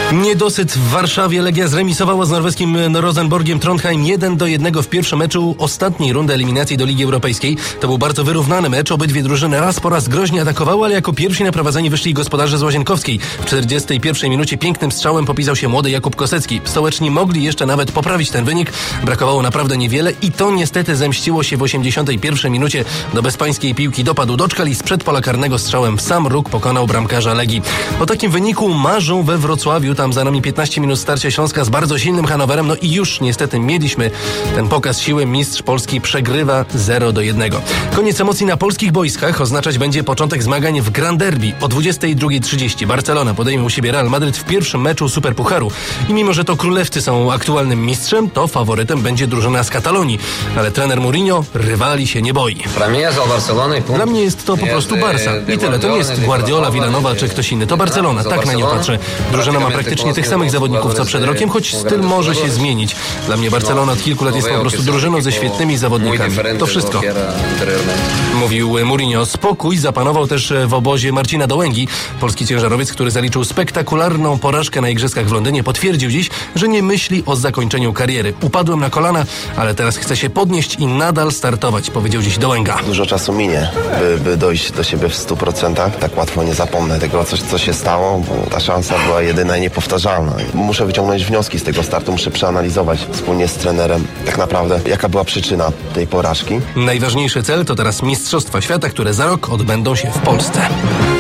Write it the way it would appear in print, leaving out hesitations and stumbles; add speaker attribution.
Speaker 1: Niedosyt w Warszawie. Legia zremisowała z norweskim Rosenborgiem Trondheim 1-1 w pierwszym meczu ostatniej rundy eliminacji do Ligi Europejskiej. To był bardzo wyrównany mecz. Obydwie drużyny raz po raz groźnie atakowały, ale jako pierwsi na prowadzenie wyszli gospodarze z Łazienkowskiej. W 41 minucie pięknym strzałem popisał się młody Jakub Kosecki. Stołeczni mogli jeszcze nawet poprawić ten wynik. Brakowało naprawdę niewiele i to niestety zemściło się w 81 minucie. Do bezpańskiej piłki dopadł Doczkal i z przedpola karnego strzałem w sam róg pokonał bramkarza Legii. O takim wyniku marzą we Wrocławiu. Tam za nami 15 minut starcia Śląska z bardzo silnym Hannoverem. No i już niestety mieliśmy ten pokaz siły. Mistrz Polski przegrywa 0-1. Koniec emocji na polskich boiskach oznaczać będzie początek zmagań w Grand Derby. O 22:30 Barcelona podejmie u siebie Real Madryt w pierwszym meczu Superpucharu. I mimo, że to królewscy są aktualnym mistrzem, to faworytem będzie drużyna z Katalonii. Ale trener Mourinho rywali się nie boi. Dla mnie jest to po prostu Barca. I tyle. To nie jest Guardiola, Villanowa czy ktoś inny. To Barcelona. Tak na nią patrzę. Drużyna ma praktycznie tych samych zawodników co przed rokiem, choć styl może się zmienić. Dla mnie Barcelona od kilku lat jest po prostu drużyną ze świetnymi zawodnikami. To wszystko. Mówił Mourinho. Spokój zapanował też w obozie Marcina Dołęgi. Polski ciężarowiec, który zaliczył spektakularną porażkę na igrzyskach w Londynie, potwierdził dziś, że nie myśli o zakończeniu kariery. Upadłem na kolana, ale teraz chcę się podnieść i nadal startować, powiedział dziś Dołęga.
Speaker 2: Dużo czasu minie, by dojść do siebie w 100%. Tak łatwo nie zapomnę tego, co się stało, bo ta szansa była jedyna i niepowtarzalna. Muszę wyciągnąć wnioski z tego startu, muszę przeanalizować wspólnie z trenerem tak naprawdę, jaka była przyczyna tej porażki.
Speaker 1: Najważniejszy cel to teraz Mistrzostwa Świata, które za rok odbędą się w Polsce.